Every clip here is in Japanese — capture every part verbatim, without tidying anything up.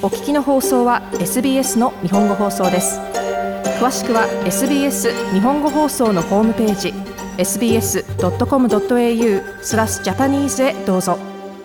お聞きの放送は エスビーエス の日本語放送です。詳しくは エスビーエス 日本語放送のホームページ エスビーエスドットコムドットエーユー スラスジャパニーズへどうぞ。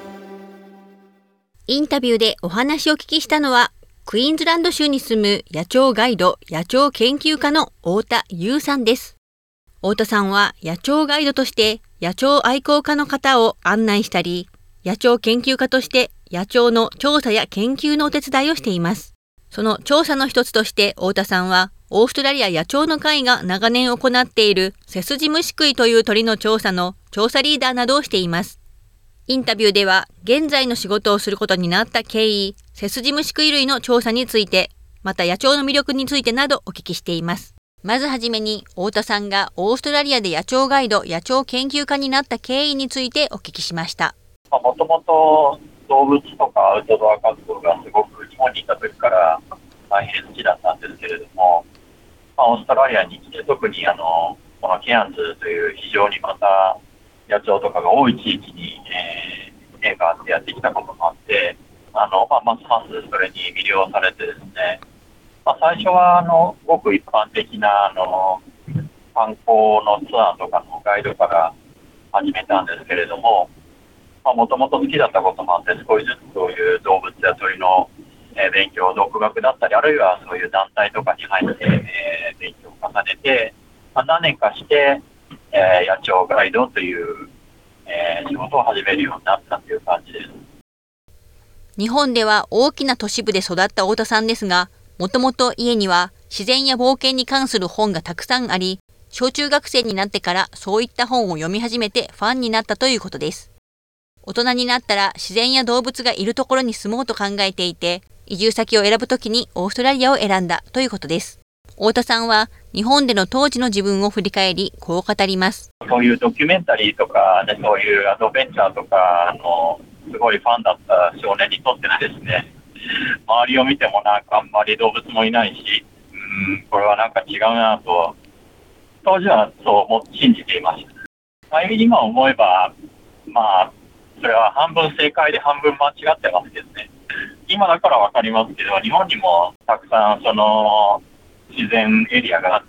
インタビューでお話を聞きしたのは、クイーンズランド州に住む野鳥ガイド、野鳥研究家の太田優さんです。太田さんは野鳥ガイドとして野鳥愛好家の方を案内したり、野鳥研究家として野鳥の調査や研究のお手伝いをしています。その調査の一つとして太田さんは、オーストラリア野鳥の会が長年行っているセスジムシクイという鳥の調査の調査リーダーなどをしています。インタビューでは、現在の仕事をすることになった経緯、セスジムシクイ類の調査について、また野鳥の魅力についてなどお聞きしています。まずはじめに、太田さんがオーストラリアで野鳥ガイド、野鳥研究家になった経緯についてお聞きしました。 もともと動物とかアウトドア活動がすごく日本にいた時から大変好きだったんですけれども、まあ、オーストラリアに来て特にあのこのケアンズという非常にまた野鳥とかが多い地域に、えー、縁があってやってきたこともあって、あの、まあ、ますますそれに魅了されてですね、まあ、最初はあのごく一般的なあの観光のツアーとかのガイドから始めたんですけれども、もともと好きだったこともあって、少しずつそういう動物や鳥の、えー、勉強、独学だったり、あるいはそういう団体とかに入って、えー、勉強を重ねて、まあ、何年かして、えー、野鳥ガイドという、えー、仕事を始めるようになったという感じです。 日本では大きな都市部で育った太田さんですが、もともと家には自然や冒険に関する本がたくさんあり、小中学生になってからそういった本を読み始めてファンになったということです。大人になったら自然や動物がいるところに住もうと考えていて、移住先を選ぶときにオーストラリアを選んだということです。太田さんは日本での当時の自分を振り返り、こう語ります。 そういうドキュメンタリーとか、ね、そういうアドベンチャーとかのすごいファンだった少年にとってはですね、周りを見てもなんかあんまり動物もいないし、うーんこれはなんか違うなと当時はそう思信じていました。まあ、今思えばまあそれは半分正解で半分間違ってますけどね。今だからわかりますけど、日本にもたくさんその自然エリアがあって、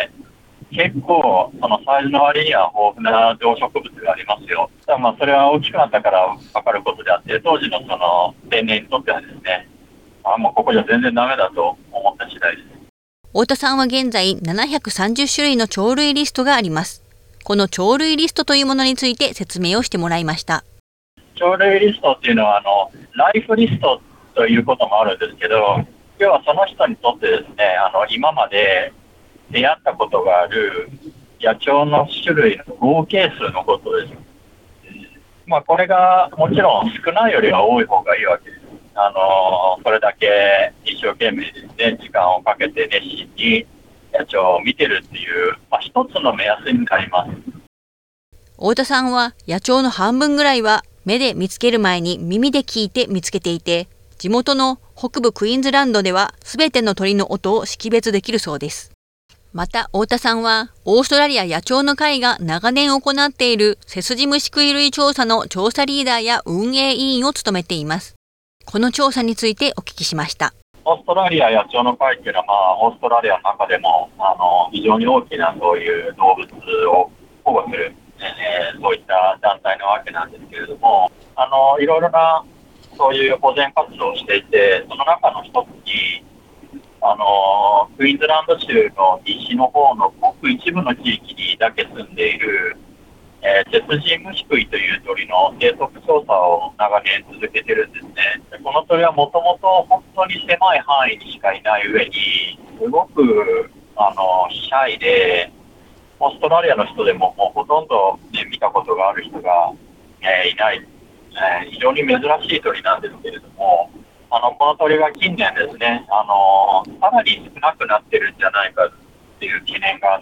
結構そのサイズの割には豊富な動植物がありますよ。ただまあそれは大きくなったからわかることであって、当時のその青年にとってはですね、あもうここじゃ全然ダメだと思った次第です。 太田さんは現在ななひゃくさんじゅっしゅるいの鳥類リストがあります。この鳥類リストというものについて説明をしてもらいました。 鳥類リストっていうのはあのライフリストということもあるんですけど、要はその人にとってですね、あの今まで出会ったことがある野鳥の種類の合計数のことです。まあこれがもちろん少ないよりは多い方がいいわけです。あのそれだけ一生懸命ですね、時間をかけて熱心に野鳥を見てるっていう、まあ、一つの目安になります。 太田さんは野鳥の半分ぐらいは目で見つける前に耳で聞いて見つけていて、地元の北部クイーンズランドでは全ての鳥の音を識別できるそうです。また太田さんはオーストラリア野鳥の会が長年行っているセスジムシクイ類調査の調査リーダーや運営委員を務めています。この調査についてお聞きしました。 オーストラリア野鳥の会っていうのは、まあ、オーストラリアの中でもあの非常に大きなそういう動物を保護する、えー、そういった団体なわけなんですけれども、あのいろいろなそういう保全活動をしていて、その中の一つにあのクイーンズランド州の西の方のごく一部の地域にだけ住んでいる、えー、セスジムシクイという鳥の生息調査を長年続けてるんですね。この鳥はもともと本当に狭い範囲にしかいない上に、すごくあのシャイで、オーストラリアの人でももうほとんど、ね、見たことがある人が、えー、いない、えー、非常に珍しい鳥なんですけれども、あのこの鳥が近年ですね、あのさらに少なくなってるんじゃないかっていう懸念があって、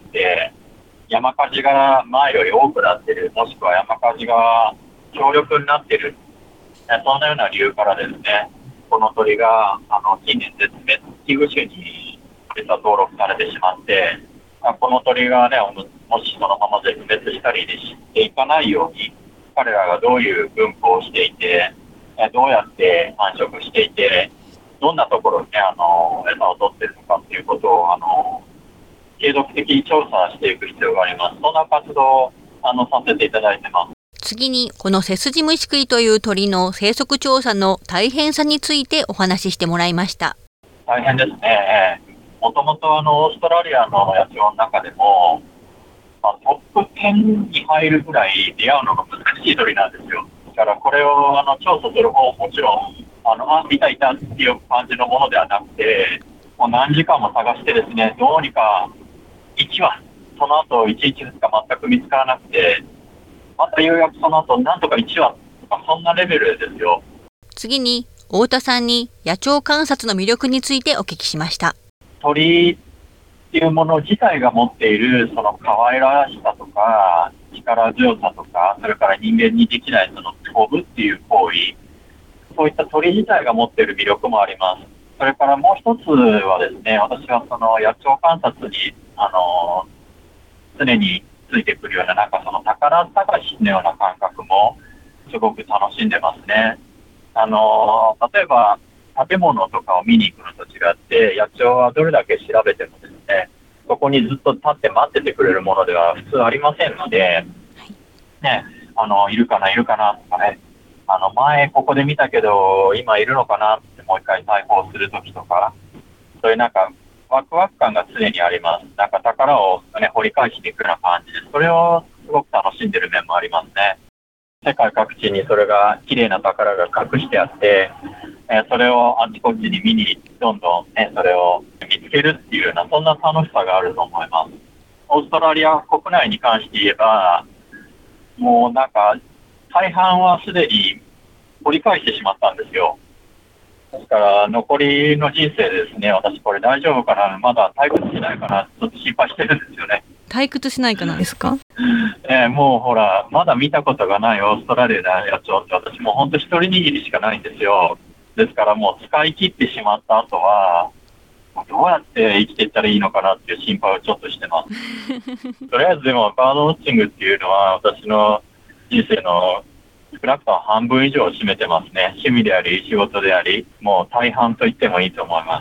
山火事が前より多くなっている、もしくは山火事が強力になっている、そんなような理由からですね、この鳥があの近年絶滅危惧種に実は登録されてしまって、この鳥がね、もしそのまま絶滅したりしていかないように、彼らがどういう分布をしていて、どうやって繁殖していて、どどんなところに、ね、あの餌を取っているのかっていうことをあの継続的に調査していく必要があります。そんな活動をあのさせていただいてます。 次に、このセスジムシクイという鳥の生息調査の大変さについてお話ししてもらいました。 大変ですね。もともとあのオーストラリアの野鳥の中でも、まあ、トップじゅうに入るぐらい出会うのが難しい鳥なんですよ。だからこれをあの調査する方ももちろんあのあ見たいたっていう感じのものではなくて、もう何時間も探してですね、どうにかいちわ、その後いちにちふつか全く見つからなくて、またようやくその後なんとかいちわとか、そんなレベルですよ。 次に、太田さんに野鳥観察の魅力についてお聞きしました。 鳥っていうもの自体が持っているその可愛らしさとか力強さとか、それから人間にできないその飛ぶっていう行為、そういった鳥自体が持っている魅力もあります。それからもう一つはですね、私はその野鳥観察にあの常についてくるような、なんかその宝探しのような感覚もすごく楽しんでますね。あの例えば建物とかを見に行くのと違って、野鳥はどれだけ調べてもですね、そこにずっと立って待っててくれるものでは普通ありませんので、ね、あのいるかないるかなとかね、あの前ここで見たけど今いるのかなってもう一回再訪するときとか、そういうなんかワクワク感が常にあります。なんか宝を、ね、掘り返しに行くような感じで、それをすごく楽しんでる面もありますね。世界各地にそれが綺麗な宝が隠してあって、えー、それをあちこちに見にどんどん、ね、それを見つけるっていうような、そんな楽しさがあると思います。オーストラリア国内に関して言えば、もうなんか大半はすでに掘り返してしまったんですよ。ですから残りの人生ですね、私これ大丈夫かな、まだ退屈しないかな、ちょっと心配してるんですよね。 退屈しないかなですか？ えー、もうほら、まだ見たことがないオーストラリアの野鳥って、私もう本当一人握りしかないんですよ。ですからもう使い切ってしまった後は、どうやって生きていったらいいのかなっていう心配をちょっとしてます。とりあえずでもバードウォッチングっていうのは私の人生の少なくとも半分以上を占めてますね。趣味であり仕事であり、もう大半と言ってもいいと思います。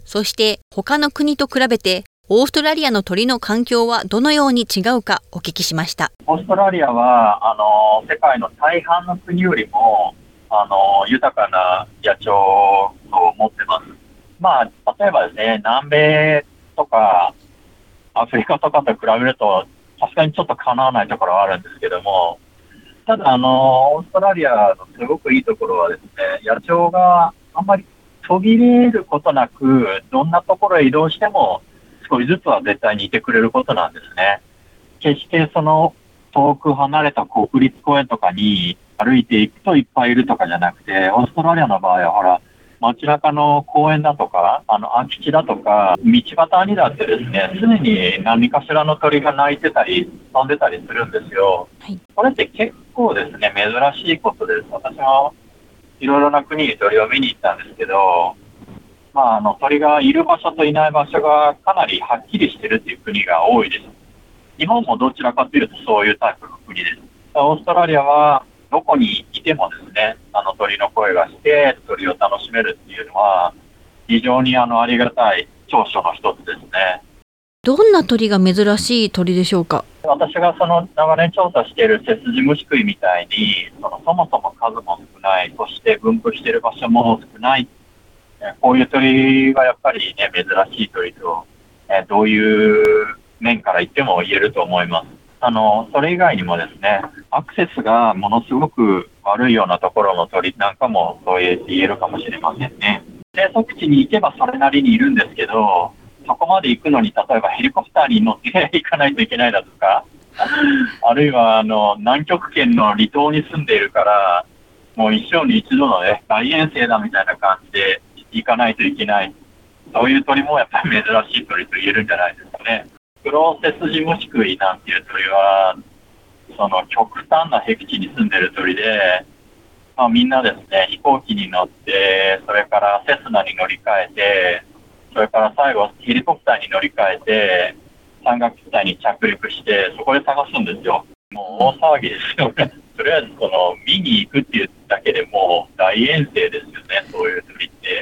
そして他の国と比べてオーストラリアの鳥の環境はどのように違うかお聞きしました。 オーストラリアはあの世界の大半の国よりもあの豊かな野鳥を持ってます。まあ例えばですね、南米とかアフリカとかと比べるとさすがにちょっとかなわないところはあるんですけども、ただあのオーストラリアのすごくいいところはですね、野鳥があんまり途切れることなく、どんなところへ移動しても少しずつは絶対にいてくれることなんですね。決してその遠く離れた国立公園とかに歩いていくといっぱいいるとかじゃなくて、オーストラリアの場合はほら、街中の公園だとか、あの空き地だとか、道端にだってですね、常に何かしらの鳥が鳴いてたり、飛んでたりするんですよ。はい、これって結構ですね、珍しいことです。私もいろいろな国に鳥を見に行ったんですけど、まあ、あの鳥がいる場所といない場所がかなりはっきりしてるっていう国が多いです。日本もどちらかというとそういうタイプの国です。オーストラリアはどこにいてもですね、あの鳥の声がして鳥を楽しめるっていうのは非常にあのありがたい長所の一つですね。 どんな鳥が珍しい鳥でしょうか？ 私がその長年調査しているセスジムシクイみたいに、そのそもそも数も少ない、そして分布している場所も少ない、こういう鳥がやっぱりね、珍しい鳥と、えどういう面から言っても言えると思います。あの、それ以外にもですね、アクセスがものすごく悪いようなところの鳥なんかもそう言えるかもしれませんね。生息地に行けばそれなりにいるんですけど、そこまで行くのに例えばヘリコプターに乗って行かないといけないだとか、あるいはあの南極圏の離島に住んでいるから、もう一生に一度のね、大遠征だみたいな感じで行かないといけない。そういう鳥もやっぱり珍しい鳥と言えるんじゃないですかね。クローセスジムシクイなんていう鳥は、その極端な僻地に住んでいる鳥で、まあ、みんなですね、飛行機に乗って、それからセスナに乗り換えて、それから最後ヘリコプターに乗り換えて、山岳地帯に着陸して、そこで探すんですよ。もう大騒ぎですよね。とりあえずその見に行くっていうだけでもう大遠征ですよね、そういう鳥って。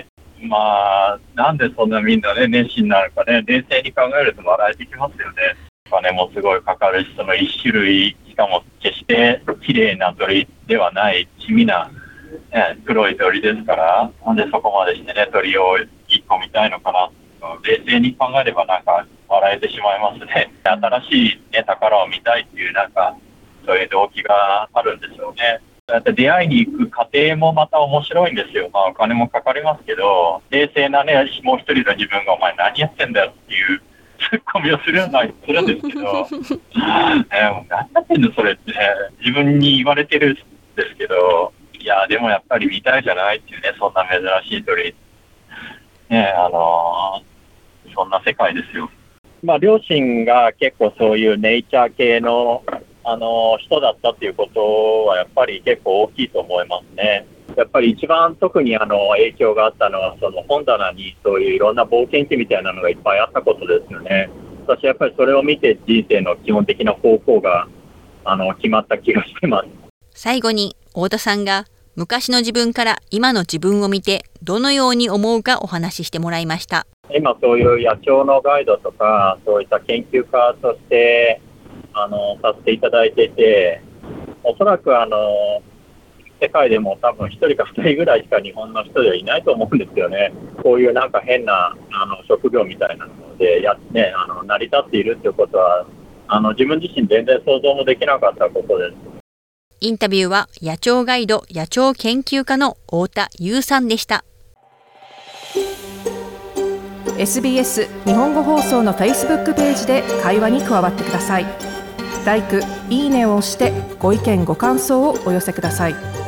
まあ、なんでそんなみんなね、熱心なのかね、冷静に考えると笑えてきますよね。お金もすごいかかるし、その一種類、しかも決して綺麗な鳥ではない地味な、ね、黒い鳥ですから、なんでそこまでしてね、鳥を一個見たいのかな。冷静に考えればなんか笑えてしまいますね。新しい、ね、宝を見たいっていうなんか、そういう動機があるんでしょうね。だって出会いに行く過程もまた面白いんですよ。まあお金もかかりますけど、冷静なね、もう一人の自分がお前何やってんだよっていうツッコミをするようなするんですけど、えー、もう何やってんのそれって、ね、自分に言われてるんですけど、いやでもやっぱり見たいじゃないっていうね、そんな珍しい鳥。ね、あのー、そんな世界ですよ。まあ両親が結構そういうネイチャー系のあの人だったっていうことはやっぱり結構大きいと思いますね。やっぱり一番特にあの影響があったのはその本棚にそういういろんな冒険記みたいなのがいっぱいあったことですよね。私やっぱりそれを見て人生の基本的な方向があの決まった気がしてます。 最後に太田さんが昔の自分から今の自分を見てどのように思うかお話ししてもらいました。 今そういう野鳥のガイドとかそういった研究家としてあのさせていただいていて、おそらくあの世界でも多分ひとりかふたりぐらいしか日本の人ではいないと思うんですよね。こういうなんか変なあの職業みたいなのでや、ね、あの成り立っているということはあの自分自身全然想像もできなかったことです。 インタビューは野鳥ガイド野鳥研究家の太田優さんでした。 エスビーエス 日本語放送の Facebook ページで会話に加わってください。ライク、いいねを押してご意見ご感想をお寄せください。